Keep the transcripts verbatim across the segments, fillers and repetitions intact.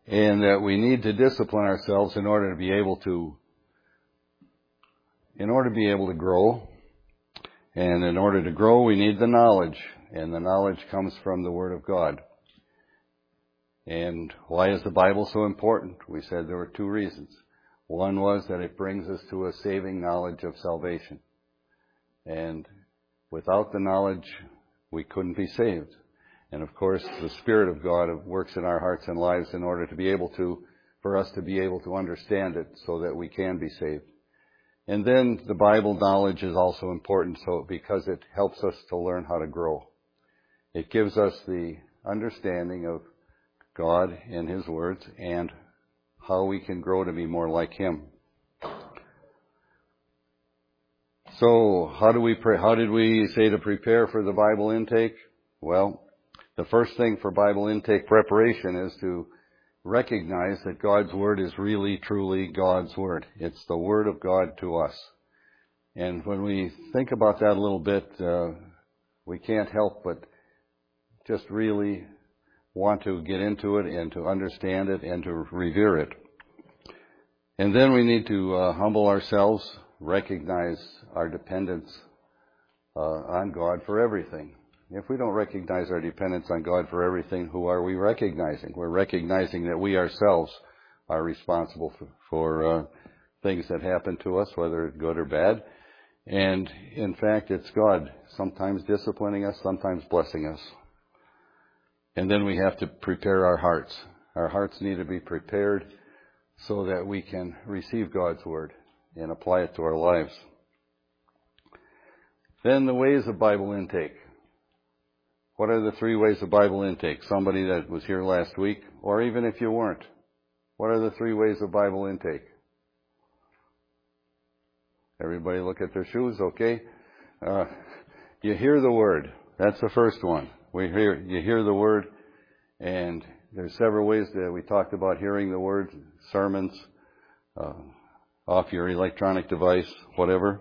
and that we need to discipline ourselves in order to be able to, in order to be able to grow. And in order to grow, we need the knowledge, and the knowledge comes from the Word of God. And why is the Bible so important? We said there were two reasons. One was that it brings us to a saving knowledge of salvation. And without the knowledge, we couldn't be saved. And of course, the Spirit of God works in our hearts and lives in order to be able to, for us to be able to understand it so that we can be saved. And then the Bible knowledge is also important so because it helps us to learn how to grow. It gives us the understanding of God and His words and how we can grow to be more like Him. So, how do we pre- how did we say to prepare for the Bible intake? Well, the first thing for Bible intake preparation is to recognize that God's Word is really, truly God's Word. It's the Word of God to us. And when we think about that a little bit, uh, we can't help but just really want to get into it and to understand it and to revere it. And then we need to uh, humble ourselves, recognize our dependence uh, on God for everything. If we don't recognize our dependence on God for everything, who are we recognizing? We're recognizing that we ourselves are responsible for, for uh, things that happen to us, whether good or bad. And in fact, it's God sometimes disciplining us, sometimes blessing us. And then we have to prepare our hearts. Our hearts need to be prepared so that we can receive God's Word and apply it to our lives. Then the ways of Bible intake. What are the three ways of Bible intake? Somebody that was here last week, or even if you weren't, what are the three ways of Bible intake? Everybody look at their shoes, okay? Uh, you hear the Word. That's the first one. We hear, you hear the Word, and there's several ways that we talked about hearing the Word, sermons, uh, off your electronic device, whatever.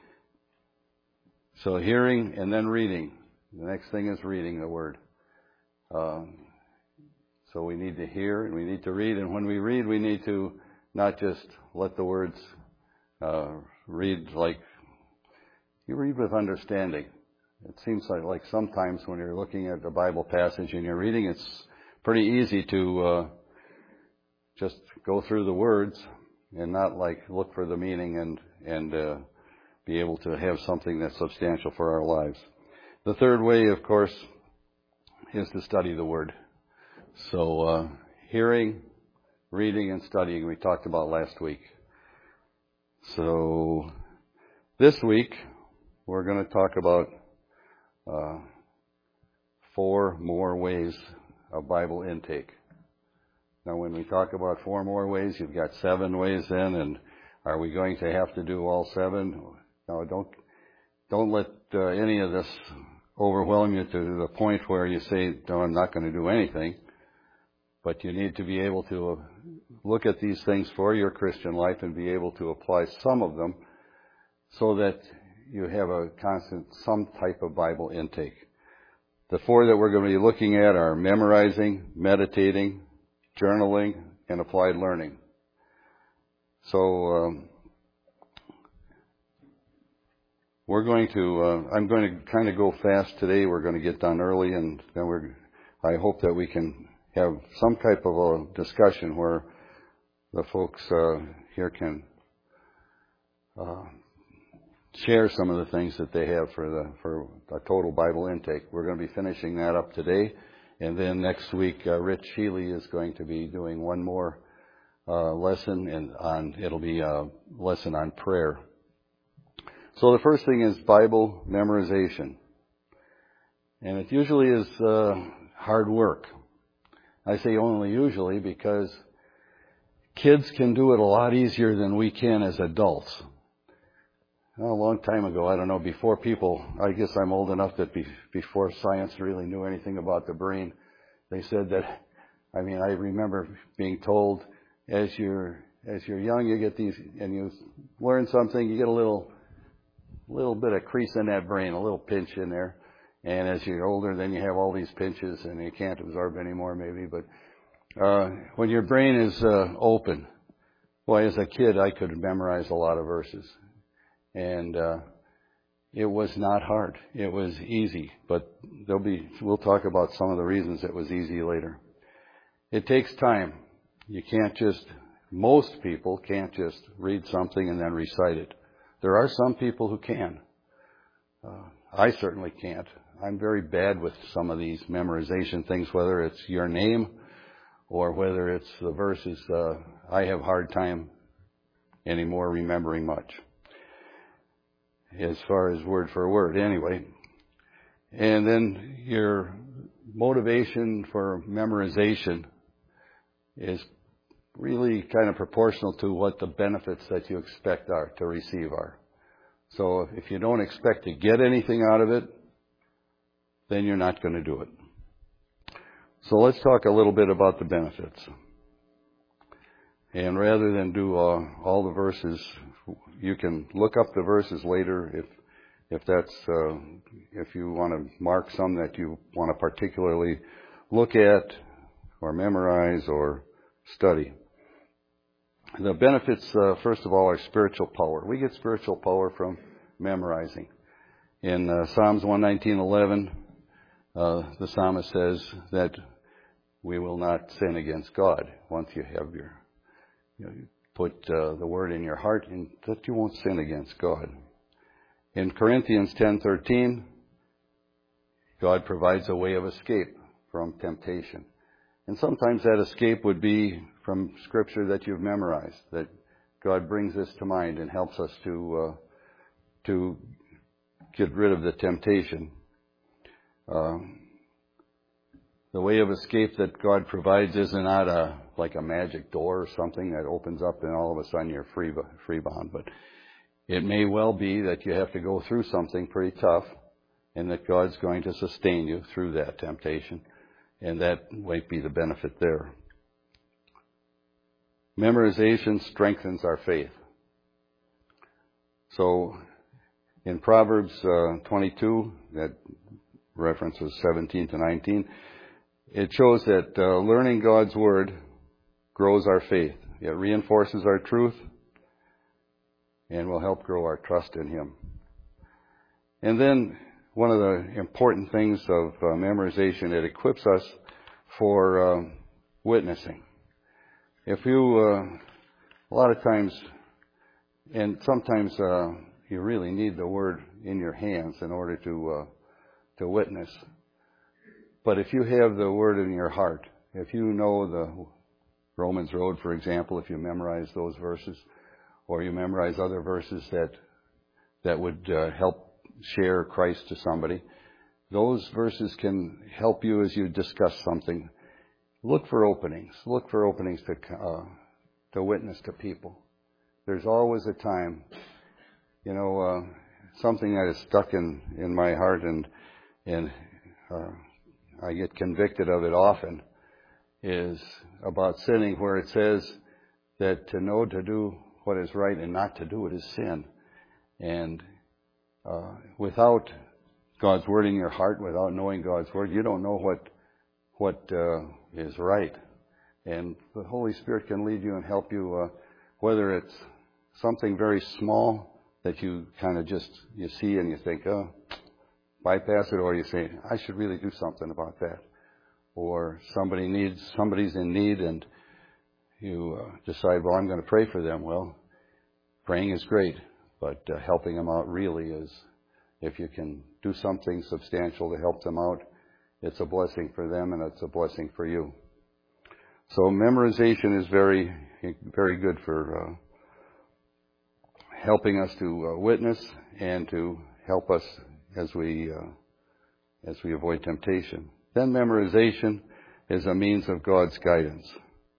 So hearing and then reading. The next thing is reading the Word. Um, so we need to hear and we need to read. And when we read, we need to not just let the words uh, read like, you read with understanding. It seems like, like sometimes when you're looking at a Bible passage and you're reading, it's pretty easy to uh, just go through the words and not like look for the meaning and, and uh, be able to have something that's substantial for our lives. The third way, of course, is to study the Word. So, uh, hearing, reading, and studying we talked about last week. So, this week, we're going to talk about uh, four more ways of Bible intake. Now, when we talk about four more ways, you've got seven ways then, and are we going to have to do all seven? No, don't, don't let uh, any of this overwhelm you to the point where you say, no, I'm not going to do anything. But you need to be able to look at these things for your Christian life and be able to apply some of them so that you have a constant, some type of Bible intake. The four that we're going to be looking at are memorizing, meditating, journaling, and applied learning. So, um, We're going to, uh, I'm going to kind of go fast today. We're going to get done early, and then we're, I hope that we can have some type of a discussion where the folks uh, here can uh, share some of the things that they have for the for a total Bible intake. We're going to be finishing that up today, and then next week, uh, Rich Healy is going to be doing one more uh, lesson, and on it'll be a lesson on prayer. So the first thing is Bible memorization. And it usually is uh, hard work. I say only usually because kids can do it a lot easier than we can as adults. Well, a long time ago, I don't know, before people, I guess I'm old enough that be, before science really knew anything about the brain, they said that, I mean, I remember being told as you're, as you're young, you get these, and you learn something, you get a little little bit of crease in that brain, a little pinch in there. And as you're older, then you have all these pinches and you can't absorb anymore maybe. But uh, when your brain is uh, open, boy, as a kid, I could memorize a lot of verses. And uh, it was not hard. It was easy. But there'll be, we'll talk about some of the reasons it was easy later. It takes time. You can't just, most people can't just read something and then recite it. There are some people who can. Uh, I certainly can't. I'm very bad with some of these memorization things, whether it's your name or whether it's the verses. Uh, I have a hard time anymore remembering much as far as word for word anyway. And then your motivation for memorization is really kind of proportional to what the benefits that you expect are to receive are. So if you don't expect to get anything out of it, then you're not going to do it. So let's talk a little bit about the benefits. And rather than do uh, all the verses, you can look up the verses later if if that's uh, if you want to mark some that you want to particularly look at or memorize or study. The benefits, uh, first of all, are spiritual power. We get spiritual power from memorizing. In uh, Psalms one nineteen eleven, uh, the psalmist says that we will not sin against God once you have your, you know, you put uh, the word in your heart, and that you won't sin against God. In Corinthians ten thirteen, God provides a way of escape from temptation. And sometimes that escape would be from Scripture that you've memorized, that God brings this to mind and helps us to uh, to get rid of the temptation. Uh, the way of escape that God provides is not a like a magic door or something that opens up and all of a sudden you're free free bound, but it may well be that you have to go through something pretty tough, and that God's going to sustain you through that temptation. And that might be the benefit there. Memorization strengthens our faith. So in Proverbs uh, twenty-two, that references seventeen to nineteen, it shows that uh, learning God's Word grows our faith. It reinforces our truth and will help grow our trust in Him. And then one of the important things of uh, memorization, it equips us for uh, witnessing. If you, uh, a lot of times, and sometimes uh, you really need the Word in your hands in order to uh, to witness. But if you have the Word in your heart, if you know the Romans Road, for example, if you memorize those verses, or you memorize other verses that that would uh, help share Christ to somebody, those verses can help you as you discuss something. Look for openings. Look for openings to uh, to witness to people. There's always a time, you know, uh, something that is stuck in, in my heart, and and uh, I get convicted of it often, is about sinning, where it says that to know to do what is right and not to do it is sin. And uh, without God's Word in your heart, without knowing God's Word, you don't know what what uh, is right. And the Holy Spirit can lead you and help you, uh, whether it's something very small that you kind of just, you see and you think, oh, bypass it, or you say, I should really do something about that. Or somebody needs, somebody's in need, and you uh, decide, well, I'm going to pray for them. Well, praying is great, but uh, helping them out really is, if you can do something substantial to help them out, it's a blessing for them and it's a blessing for you. So memorization is very, very good for uh, helping us to uh, witness and to help us as we uh, as we avoid temptation. Then memorization is a means of God's guidance.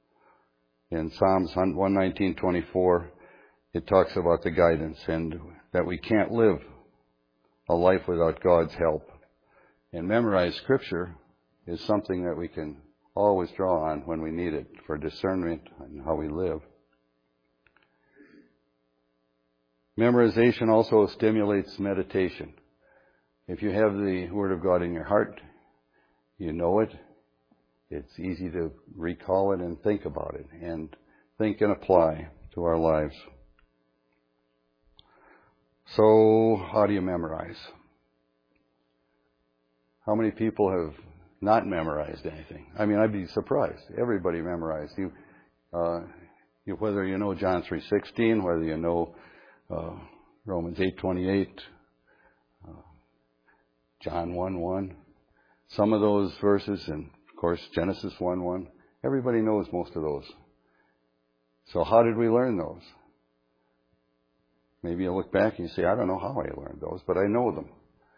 In Psalms one nineteen twenty-four, it talks about the guidance and that we can't live a life without God's help. And memorized Scripture is something that we can always draw on when we need it for discernment and how we live. Memorization also stimulates meditation. If you have the Word of God in your heart, you know it, It's easy to recall it and think about it and think and apply to our lives. So, how do you memorize? How many people have not memorized anything? I mean, I'd be surprised. Everybody memorized. You, uh, you whether you know John three sixteen, whether you know uh, Romans eight twenty-eight, uh, John one one, some of those verses, and of course Genesis one one. Everybody knows most of those. So how did we learn those? Maybe you look back and you say, I don't know how I learned those, but I know them.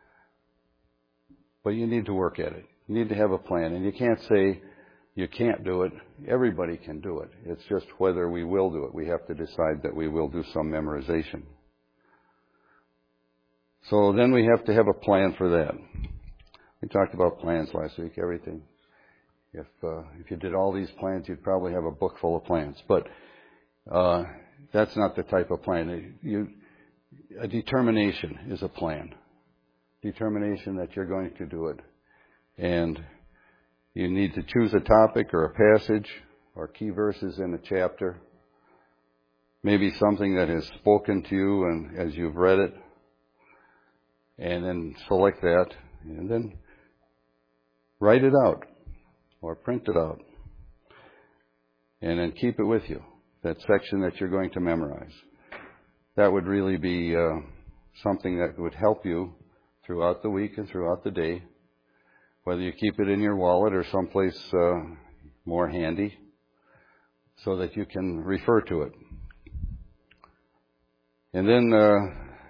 But you need to work at it. You need to have a plan. And you can't say you can't do it. Everybody can do it. It's just whether we will do it. We have to decide that we will do some memorization. So then we have to have a plan for that. We talked about plans last week, everything. If uh, if you did all these plans, you'd probably have a book full of plans. But uh, that's not the type of plan. You, a determination is a plan. Determination that you're going to do it. And you need to choose a topic or a passage or key verses in a chapter. Maybe something that has spoken to you and as you've read it. And then select that. And then write it out or print it out. And then keep it with you. That section that you're going to memorize. That would really be uh, something that would help you throughout the week and throughout the day, whether you keep it in your wallet or someplace uh, more handy so that you can refer to it. And then uh,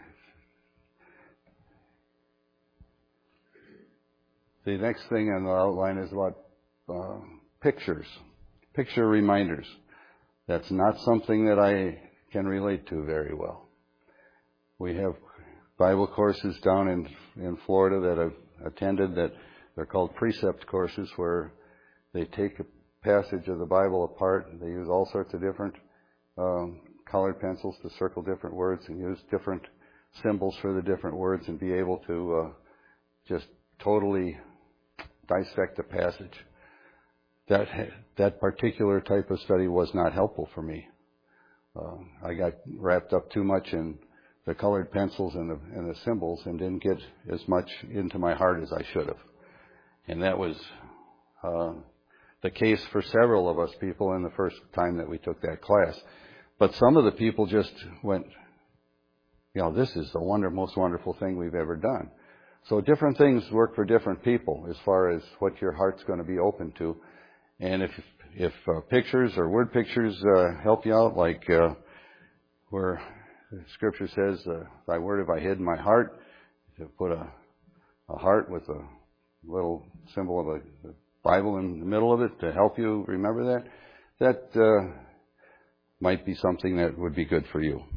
the next thing on the outline is about uh, pictures, picture reminders. That's not something that I can relate to very well. We have Bible courses down in in Florida that I've attended that they're called precept courses, where they take a passage of the Bible apart and they use all sorts of different um, colored pencils to circle different words and use different symbols for the different words and be able to uh, just totally dissect a passage. That that particular type of study was not helpful for me. Uh, I got wrapped up too much in the colored pencils and the, and the symbols and didn't get as much into my heart as I should have. And that was uh, the case for several of us people in the first time that we took that class. But some of the people just went, you know, this is the wonder, most wonderful thing we've ever done. So different things work for different people as far as what your heart's going to be open to. And if if uh, pictures or word pictures uh, help you out, like uh, where the Scripture says, uh, "Thy word have I hid in my heart," to put a, a heart with a little symbol of a, a Bible in the middle of it to help you remember that, that uh, might be something that would be good for you.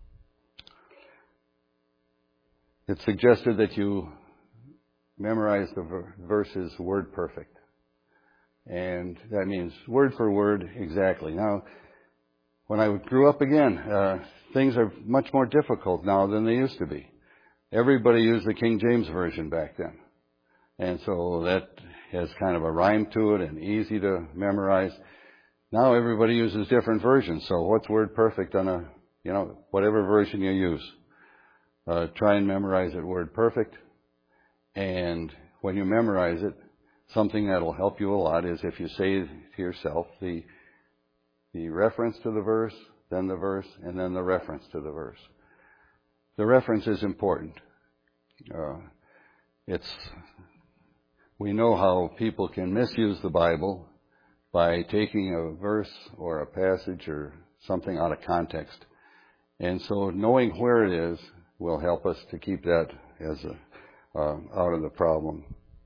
It's suggested that you memorize the ver- verses word perfect. And that means word for word exactly. Now, when I grew up again, uh, things are much more difficult now than they used to be. Everybody used the King James Version back then. And so that has kind of a rhyme to it and easy to memorize. Now everybody uses different versions. So what's word perfect on a, you know, whatever version you use? Uh, try and memorize it word perfect. And when you memorize it, something that will help you a lot is if you say to yourself the the reference to the verse, then the verse, and then the reference to the verse. The reference is important. Uh, it's we know how people can misuse the Bible by taking a verse or a passage or something out of context. And so knowing where it is will help us to keep that as a, uh, out of the problem.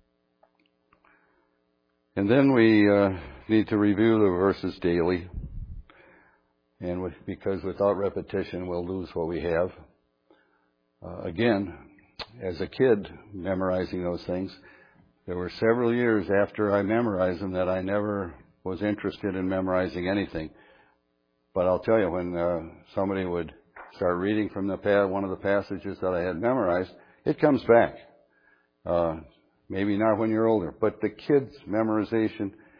And then we uh, need to review the verses daily. And with, because without repetition, we'll lose what we have. Uh, again, as a kid, memorizing those things, there were several years after I memorized them that I never was interested in memorizing anything. But I'll tell you, when uh, somebody would start reading from the pa- one of the passages that I had memorized, it comes back. Uh, maybe not when you're older, but the kids' memorization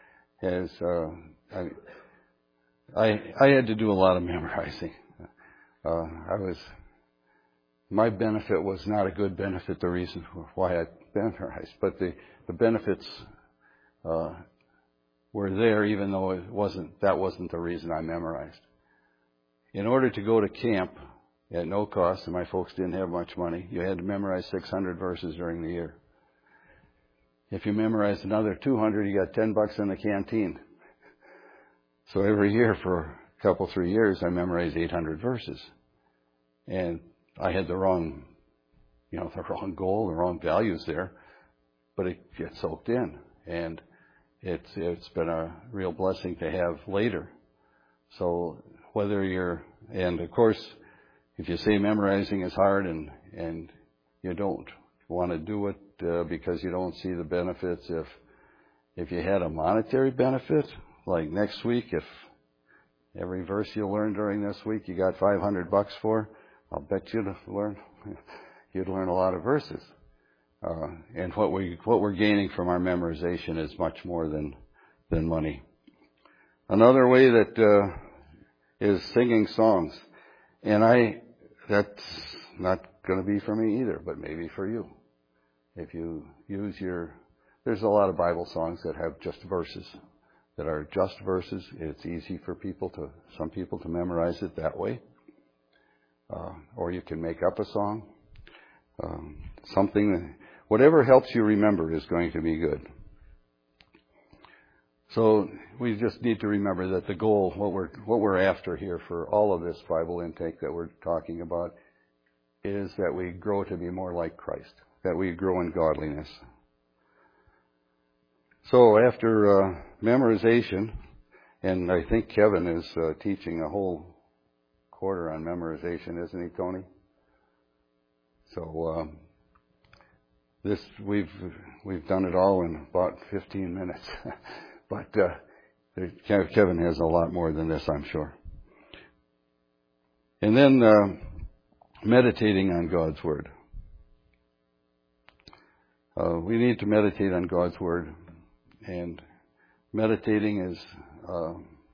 has, uh, I, I, I had to do a lot of memorizing. Uh, I was, my benefit was not a good benefit, the reason for why I memorized, but the, the benefits, uh, were there even though it wasn't, that wasn't the reason I memorized. In order to go to camp at no cost, and my folks didn't have much money, you had to memorize six hundred verses during the year. If you memorized another two hundred, you got ten bucks in the canteen. So every year for a couple, three years, I memorized eight hundred verses. And I had the wrong, you know, the wrong goal, the wrong values there, but it gets soaked in. And it's, it's been a real blessing to have later. So whether you're, and of course, if you say memorizing is hard and, and you don't want to do it uh, because you don't see the benefits, if, if you had a monetary benefit, like next week, if every verse you learn during this week you got five hundred bucks for, I'll bet you'd learn, you'd learn a lot of verses. Uh, and what we, what we're gaining from our memorization is much more than, than money. Another way that, uh, is singing songs. And I, that's not going to be for me either, but maybe for you. If you use your, there's a lot of Bible songs that have just verses, that are just verses. It's easy for people to, some people to memorize it that way. Uh, or you can make up a song. Um, something, that, whatever helps you remember is going to be good. So we just need to remember that the goal, what we're, what we're after here for all of this Bible intake that we're talking about, is that we grow to be more like Christ, that we grow in godliness. So after uh, memorization, and I think Kevin is uh, teaching a whole quarter on memorization, isn't he, Tony? So um, this we've we've done it all in about fifteen minutes, but uh, Kevin has a lot more than this, I'm sure. And then uh, meditating on God's Word. Uh, we need to meditate on God's Word, and meditating is uh,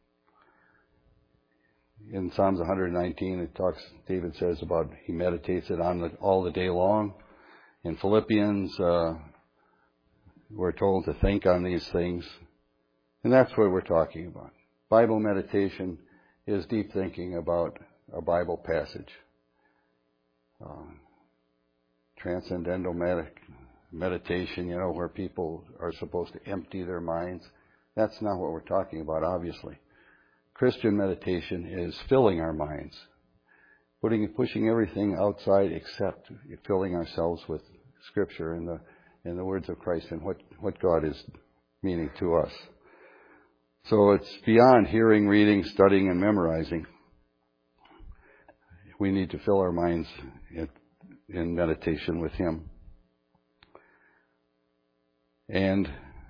in Psalms one nineteen. It talks. David says about he meditates it on the, all the day long. In Philippians, uh, we're told to think on these things, and that's what we're talking about. Bible meditation is deep thinking about a Bible passage. Uh, transcendental med- meditation, you know, where people are supposed to empty their minds. That's not what we're talking about, obviously. Christian meditation is filling our minds, putting, pushing everything outside except filling ourselves with Scripture and the, and the words of Christ and what, what God is meaning to us. So it's beyond hearing, reading, studying, and memorizing. We need to fill our minds in, in meditation with Him. And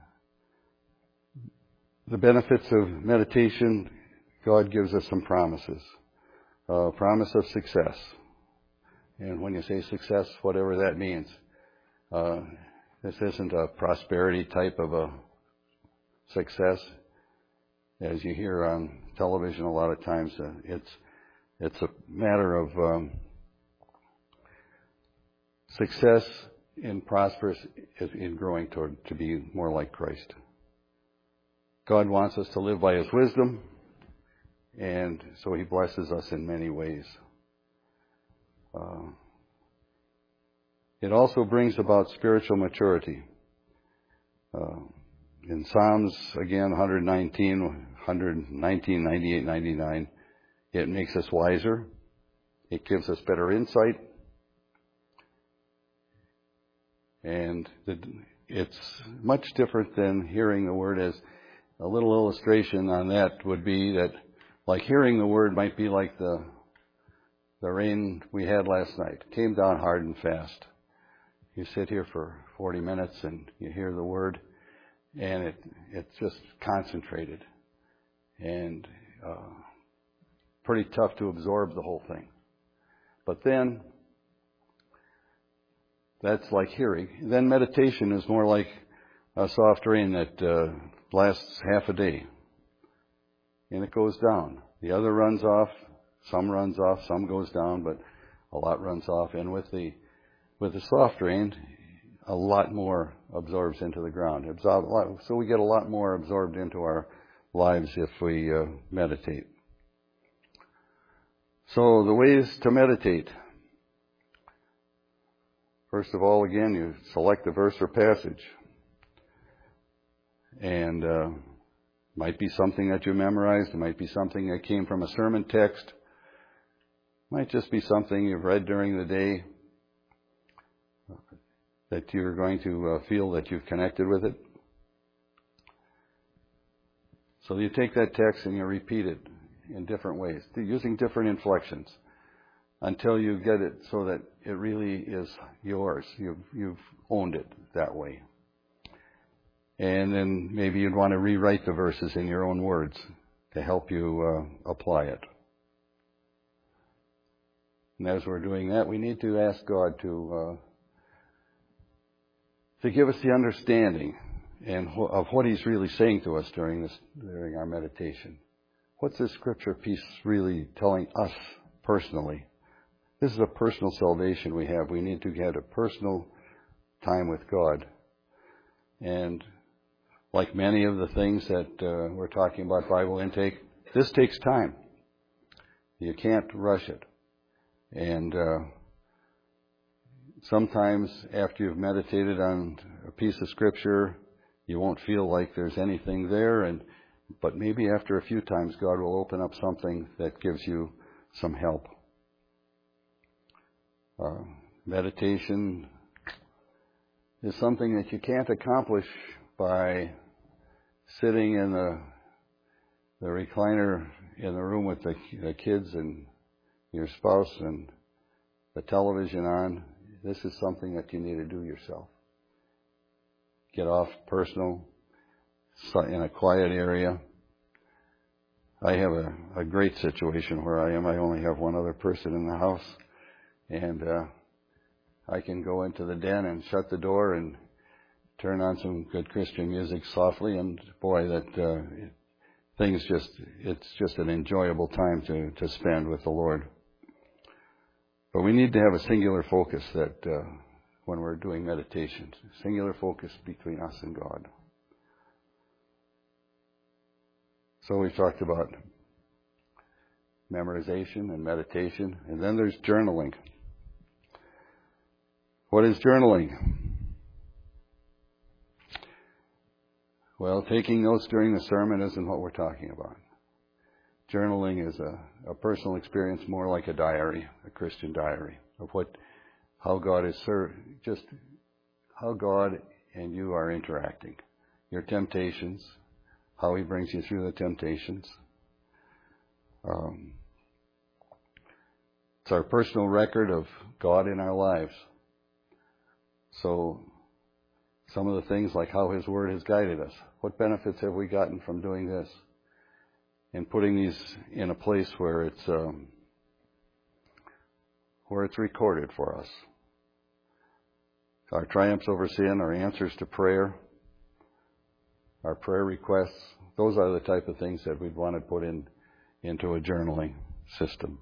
the benefits of meditation, God gives us some promises. A promise of success. And when you say success, whatever that means, uh, this isn't a prosperity type of a success. As you hear on television a lot of times, uh, it's it's a matter of um, success in prosperous in growing toward to be more like Christ. God wants us to live by His wisdom, and so He blesses us in many ways. Uh, it also brings about spiritual maturity. Uh, in Psalms, again, one nineteen, one nineteen, ninety-eight, ninety-nine, it makes us wiser. It gives us better insight. And the, it's much different than hearing the Word. As a little illustration on that would be that, like hearing the Word might be like the the rain we had last night. It came down hard and fast. You sit here for forty minutes and you hear the Word, and it it's just concentrated and uh, pretty tough to absorb the whole thing. But then, that's like hearing. Then meditation is more like a soft rain that uh, lasts half a day. And it goes down. The other runs off. Some runs off. Some goes down, but a lot runs off. And with the with the soft rain, a lot more absorbs into the ground. Absorb, so we get a lot more absorbed into our lives if we uh, meditate. So the ways to meditate. First of all, again, you select a verse or passage. And uh, might be something that you memorized. It might be something that came from a sermon text. It might just be something you've read during the day that you're going to uh, feel that you've connected with it. So you take that text and you repeat it in different ways, using different inflections, until you get it so that it really is yours. You've, you've owned it that way. And then maybe you'd want to rewrite the verses in your own words to help you uh, apply it. And as we're doing that, we need to ask God to uh, to give us the understanding and wh- of what He's really saying to us during this during our meditation. What's this scripture piece really telling us personally? This is a personal salvation we have. We need to get a personal time with God. And like many of the things that uh, we're talking about Bible intake, this takes time. You can't rush it. And uh, sometimes after you've meditated on a piece of scripture, you won't feel like there's anything there. And but maybe after a few times, God will open up something that gives you some help. Uh, meditation is something that you can't accomplish by sitting in the the recliner in the room with the, the kids and your spouse and the television on. This is something that you need to do yourself. Get off personal, in a quiet area. I have a, a great situation where I am. I only have one other person in the house. And uh, I can go into the den and shut the door and turn on some good Christian music softly, and boy, that uh, things just, it's just an enjoyable time to, to spend with the Lord. But we need to have a singular focus that uh, when we're doing meditations, singular focus between us and God. So we've talked about memorization and meditation, and then there's journaling. What is journaling? Well, taking notes during the sermon isn't what we're talking about. Journaling is a, a personal experience, more like a diary, a Christian diary, of what, how God is served, just how God and you are interacting. Your temptations, how He brings you through the temptations. Um, it's our personal record of God in our lives. So, some of the things like how His Word has guided us. What benefits have we gotten from doing this? And putting these in a place where it's um, where it's recorded for us. Our triumphs over sin, our answers to prayer, our prayer requests. Those are the type of things that we'd want to put in into a journaling system.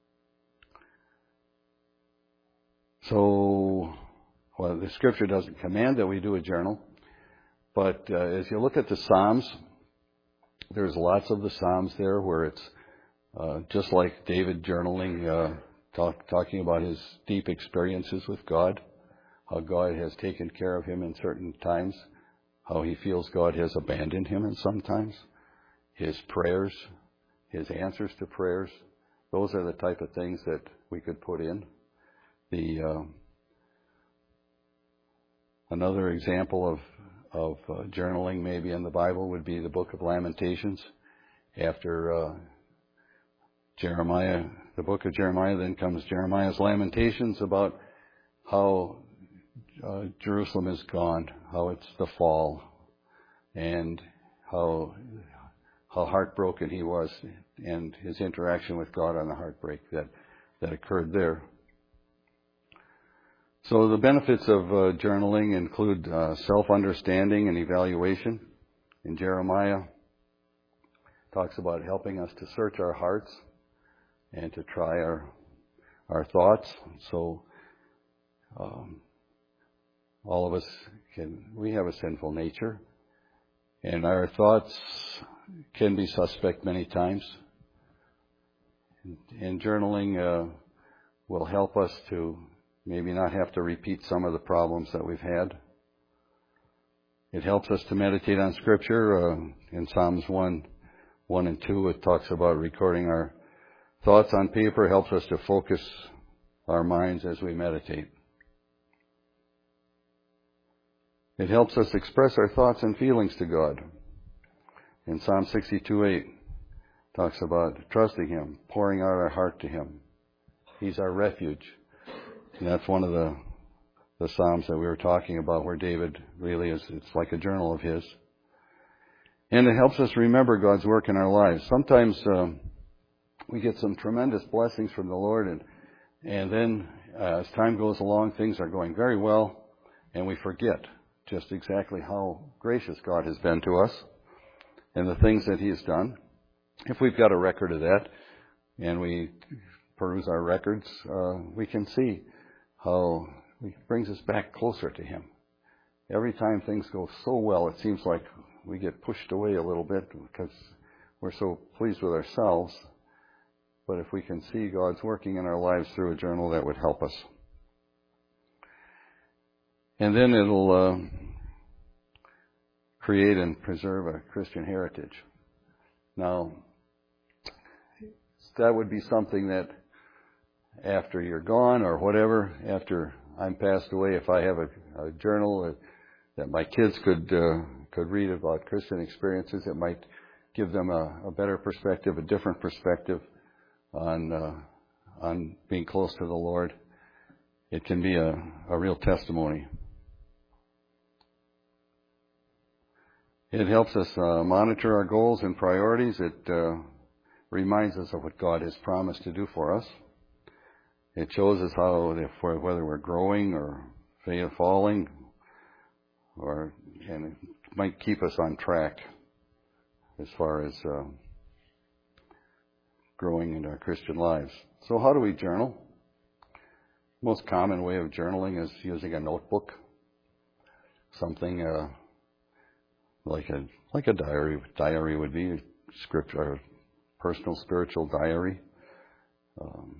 So, well, the Scripture doesn't command that we do a journal, but uh, as you look at the Psalms, there's lots of the Psalms there where it's uh, just like David journaling, uh, talk, talking about his deep experiences with God, how God has taken care of him in certain times, how he feels God has abandoned him in some times, his prayers, his answers to prayers. Those are the type of things that we could put in. The uh, another example of of uh, journaling maybe in the Bible would be the book of Lamentations. After uh, Jeremiah, the book of Jeremiah, then comes Jeremiah's Lamentations about how uh, Jerusalem is gone, how it's the fall, and how how heartbroken he was, and his interaction with God on the heartbreak that, that occurred there. So the benefits of uh, journaling include uh, self-understanding and evaluation. in Jeremiah talks about helping us to search our hearts and to try our our thoughts. So um, all of us can, we have a sinful nature, and our thoughts can be suspect many times. And journaling uh, will help us to maybe not have to repeat some of the problems that we've had. It helps us to meditate on Scripture. Uh, in Psalms one, one and two, it talks about recording our thoughts on paper. It helps us to focus our minds as we meditate. It helps us express our thoughts and feelings to God. In Psalm sixty-two eight, talks about trusting Him, pouring out our heart to Him. He's our refuge. And that's one of the the Psalms that we were talking about where David really is, it's like a journal of his. And it helps us remember God's work in our lives. Sometimes um, we get some tremendous blessings from the Lord, and and then uh, as time goes along, things are going very well, and we forget just exactly how gracious God has been to us and the things that He has done. If we've got a record of that and we peruse our records, uh, we can see how it brings us back closer to Him. Every time things go so well, it seems like we get pushed away a little bit because we're so pleased with ourselves. But if we can see God's working in our lives through a journal, that would help us. And then it'll uh, create and preserve a Christian heritage. Now, that would be something that after you're gone or whatever, after I'm passed away, if I have a, a journal that, that my kids could uh, could read about Christian experiences, it might give them a, a better perspective, a different perspective on uh, on being close to the Lord. It can be a, a real testimony. It helps us uh, monitor our goals and priorities. It uh, reminds us of what God has promised to do for us. It shows us how, if we're, whether we're growing or falling, or and it might keep us on track as far as uh, growing in our Christian lives. So how do we journal? Most common way of journaling is using a notebook, something uh, like a like a diary. Diary would be a script or a personal spiritual diary. Um,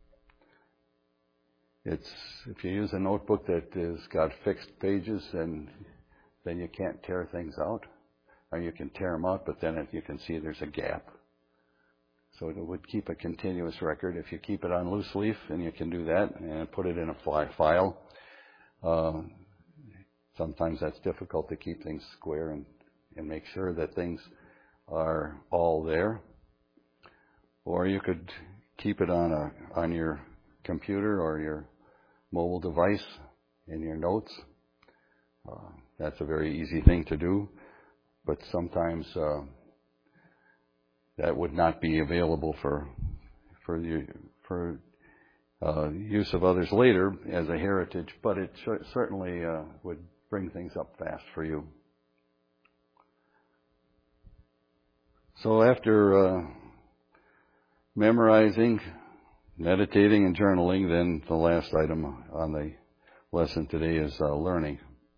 It's if you use a notebook that has got fixed pages, then then you can't tear things out, or you can tear them out, but then if you can see there's a gap. So it would keep a continuous record. If you keep it on loose leaf, then you can do that and put it in a file. Uh, sometimes that's difficult to keep things square and, and make sure that things are all there. Or you could keep it on a on your computer or your mobile device in your notes. Uh, that's a very easy thing to do, but sometimes uh, that would not be available for for you for uh, use of others later as a heritage. But it sh- certainly uh, would bring things up fast for you. So after uh, memorizing, meditating, and journaling, then the last item on the lesson today is uh, learning.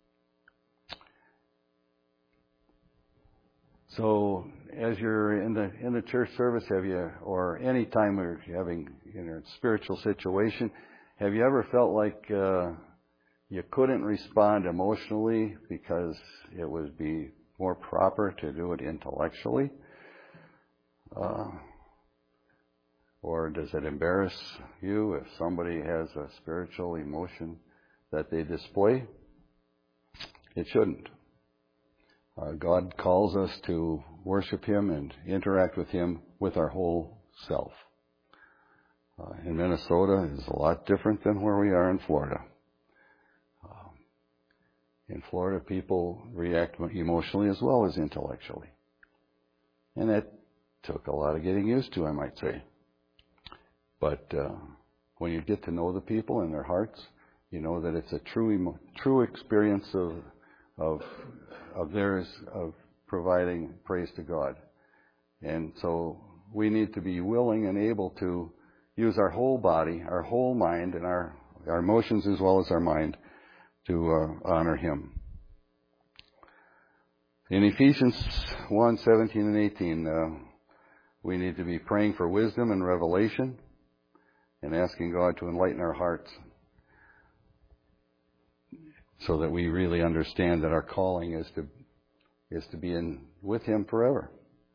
So, as you're in the in the church service, have you, or any time we're having in a spiritual situation, have you ever felt like uh, you couldn't respond emotionally because it would be more proper to do it intellectually? Uh, Or does it embarrass you if somebody has a spiritual emotion that they display? It shouldn't. Uh, God calls us to worship Him and interact with Him with our whole self. Uh, in Minnesota is a lot different than where we are in Florida. Uh, in Florida, people react emotionally as well as intellectually. And that took a lot of getting used to, I might say. But uh, when you get to know the people and their hearts, you know that it's a true emo- true experience of of of theirs of providing praise to God. And so we need to be willing and able to use our whole body, our whole mind, and our, our emotions as well as our mind to uh, honor Him. In Ephesians one, seventeen and eighteen, uh, we need to be praying for wisdom and revelation and asking God to enlighten our hearts so that we really understand that our calling is to is to be in with Him forever.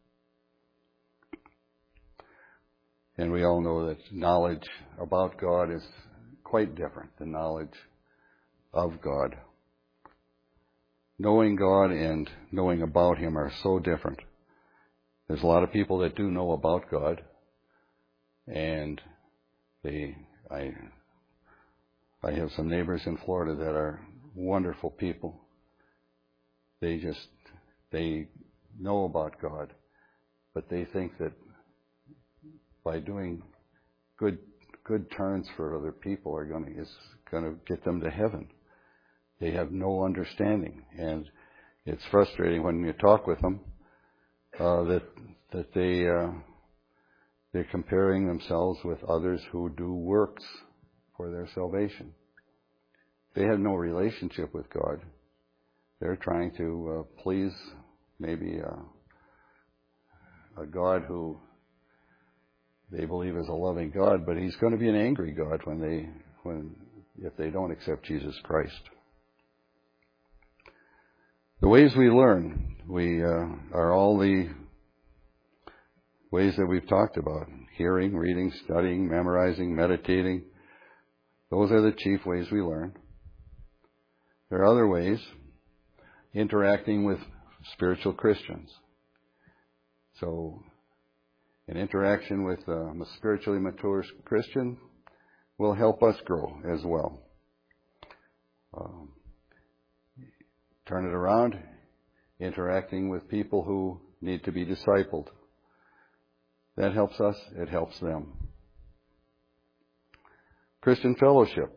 And we all know that knowledge about God is quite different than knowledge of God. Knowing God and knowing about Him are so different. There's a lot of people that do know about God, and they, I, I have some neighbors in Florida that are wonderful people. They just, they know about God, but they think that by doing good good turns for other people are going to is going to get them to heaven. They have no understanding, and it's frustrating when you talk with them uh, that that they uh, they're comparing themselves with others who do works for their salvation. They have no relationship with God. They're trying to uh, please maybe uh, a God who they believe is a loving God, but He's going to be an angry God when they, when, if they don't accept Jesus Christ. The ways we learn, we, uh, are all the ways that we've talked about. Hearing, reading, studying, memorizing, meditating. Those are the chief ways we learn. There are other ways. Interacting with spiritual Christians. So, an interaction with a spiritually mature Christian will help us grow as well. Um, turn it around, interacting with people who need to be discipled. That helps us, it helps them. Christian fellowship.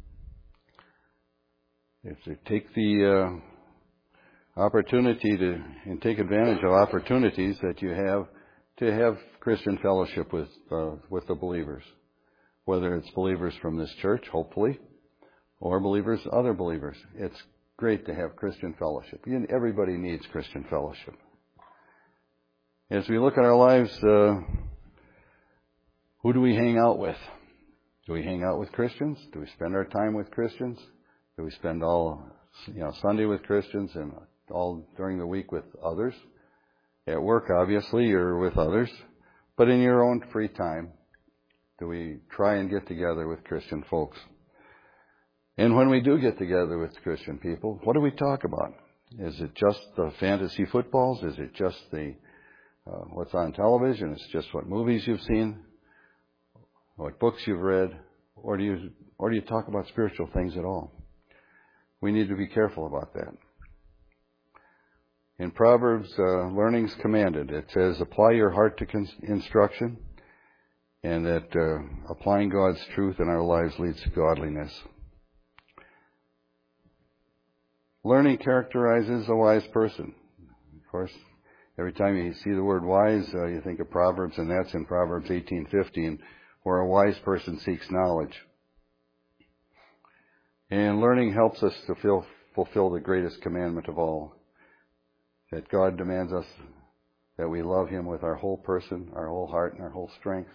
If you take the uh, opportunity to, and take advantage of opportunities that you have to have Christian fellowship with uh, with the believers, whether it's believers from this church, hopefully, or believers, other believers. It's great to have Christian fellowship. Everybody needs Christian fellowship. As we look at our lives, uh, who do we hang out with? Do we hang out with Christians? Do we spend our time with Christians? Do we spend all, you know, Sunday with Christians and all during the week with others? At work, obviously, you're with others. But in your own free time, do we try and get together with Christian folks? And when we do get together with Christian people, what do we talk about? Is it just the fantasy footballs? Is it just the uh, what's on television? Is it just what movies you've seen? What books you've read? Or do you or do you talk about spiritual things at all? We need to be careful about that. In Proverbs, uh, learning's commanded. It says, apply your heart to con- instruction, and that uh, applying God's truth in our lives leads to godliness. Learning characterizes a wise person. Of course, every time you see the word wise, uh, you think of Proverbs, and that's in Proverbs eighteen fifteen, where a wise person seeks knowledge. And learning helps us to feel, fulfill the greatest commandment of all, that God demands us that we love Him with our whole person, our whole heart, and our whole strength.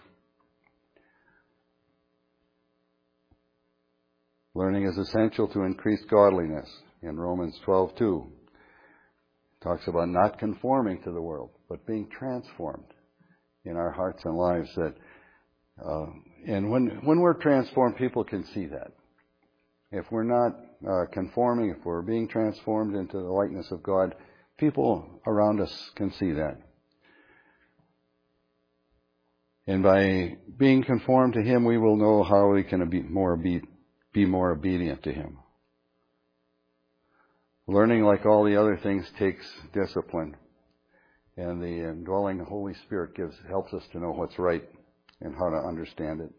Learning is essential to increase godliness. In Romans twelve two, it talks about not conforming to the world, but being transformed in our hearts and lives. That, uh, and when when we're transformed, people can see that. If we're not uh, conforming, if we're being transformed into the likeness of God, people around us can see that. And by being conformed to Him, we will know how we can be more, be, be more obedient to Him. Learning, like all the other things, takes discipline. And the indwelling Holy Spirit gives helps us to know what's right and how to understand it.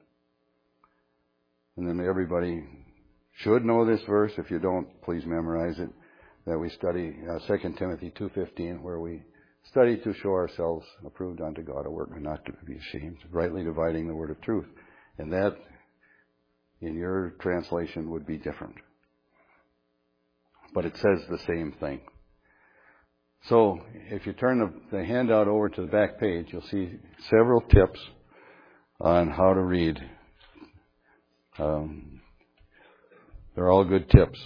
And then everybody should know this verse. If you don't, please memorize it. that we study uh, Second Timothy two fifteen, where we study to show ourselves approved unto God, a workman not to be ashamed, rightly dividing the word of truth. And that, in your translation, would be different. But it says the same thing. So, if you turn the, the handout over to the back page, you'll see several tips on how to read. Um, they're all good tips.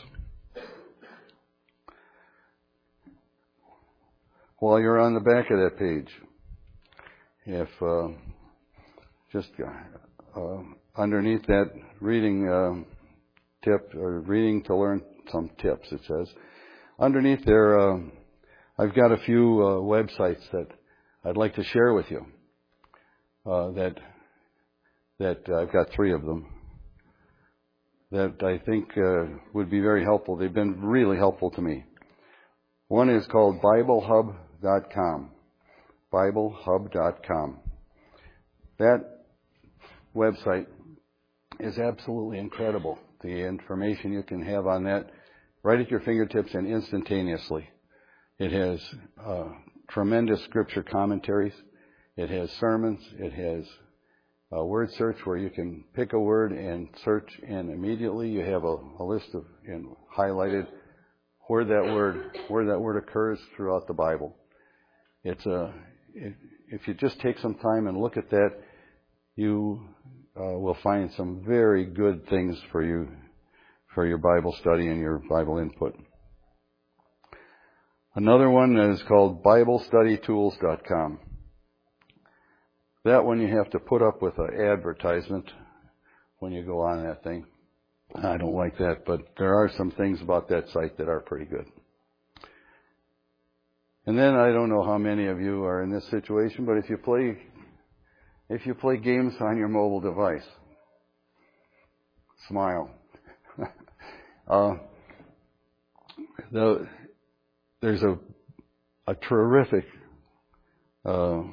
While you're on the back of that page, if uh, just uh, underneath that reading uh, tip, or reading to learn some tips, it says, underneath there, uh, I've got a few uh, websites that I'd like to share with you. Uh, that that uh, I've got three of them that I think uh, would be very helpful. They've been really helpful to me. One is called Bible Hub dot com. Bible Hub dot com. That website is absolutely incredible. The information you can have on that right at your fingertips and instantaneously. It has uh, tremendous scripture commentaries. It has sermons. It has a word search where you can pick a word and search, and immediately you have a, a list of and highlighted where that word where that word occurs throughout the Bible. It's a if, if you just take some time and look at that, you uh, will find some very good things for you for your Bible study and your Bible input. Another one is called Bible Study Tools dot com. That one you have to put up with an advertisement when you go on that thing. I don't like that, but there are some things about that site that are pretty good. And then I don't know how many of you are in this situation, but if you play if you play games on your mobile device, smile. uh, the, there's a a terrific uh,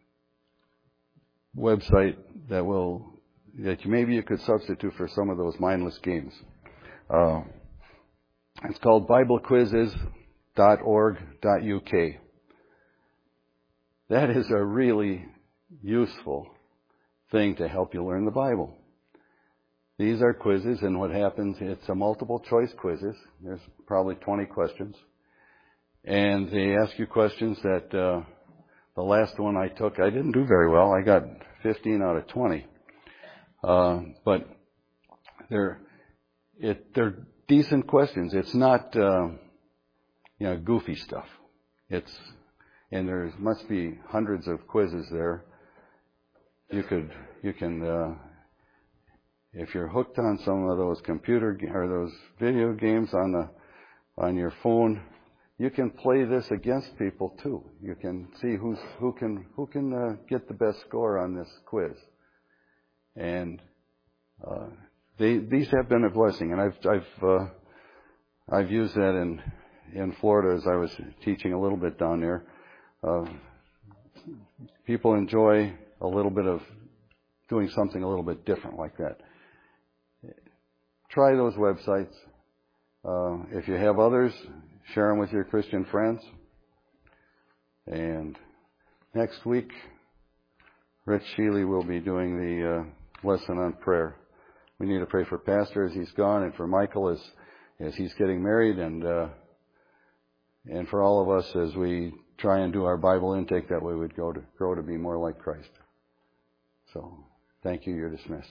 website that will that you, maybe you could substitute for some of those mindless games. Uh, it's called Bible Quizzes dot org dot U K. That is a really useful thing to help you learn the Bible. These are quizzes, and what happens, it's a multiple choice quizzes. There's probably twenty questions. And they ask you questions that uh, the last one I took, I didn't do very well. I got fifteen out of twenty. Uh, but they're it, they're decent questions. It's not uh, you know goofy stuff. It's and there must be hundreds of quizzes there. You could you can uh, if you're hooked on some of those computer or those video games on the on your phone, you can play this against people too. You can see who's who can who can uh, get the best score on this quiz. And uh, they, these have been a blessing, and I've I've uh, I've used that in in Florida as I was teaching a little bit down there. Uh, people enjoy a little bit of doing something a little bit different like that. Try those websites. Uh, if you have others, share them with your Christian friends. And next week, Rich Sheely will be doing the uh, lesson on prayer. We need to pray for Pastor as he's gone, and for Michael as as he's getting married, and uh, and for all of us as we try and do our Bible intake that we would go to grow to be more like Christ. So, thank you. You're dismissed.